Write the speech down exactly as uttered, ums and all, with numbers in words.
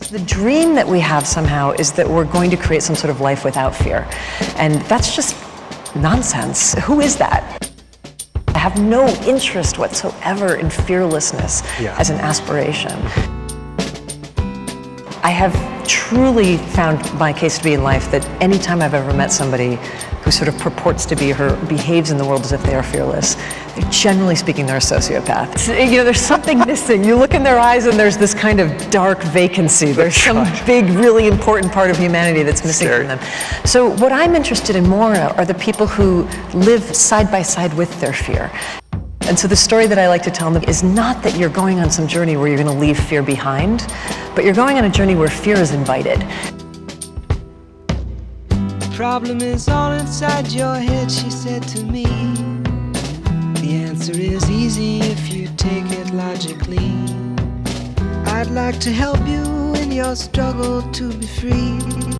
The dream that we have somehow is that we're going to create some sort of life without fear. And that's just nonsense. Who is that? I have no interest whatsoever in fearlessness yeah. as an aspiration. I have truly found my case to be in life that anytime I've ever met somebody who sort of purports to be her, behaves in the world as if they are fearless, they're generally speaking, they're a sociopath. You know, there's something missing. You look in their eyes and there's this kind of dark vacancy. There's some big, really important part of humanity that's missing Scary. from them. So what I'm interested in more are the people who live side by side with their fear. And so the story that I like to tell them is not that you're going on some journey where you're going to leave fear behind, but you're going on a journey where fear is invited. The problem is all inside your head, she said to me. The answer is easy if you take it logically. I'd like to help you in your struggle to be free.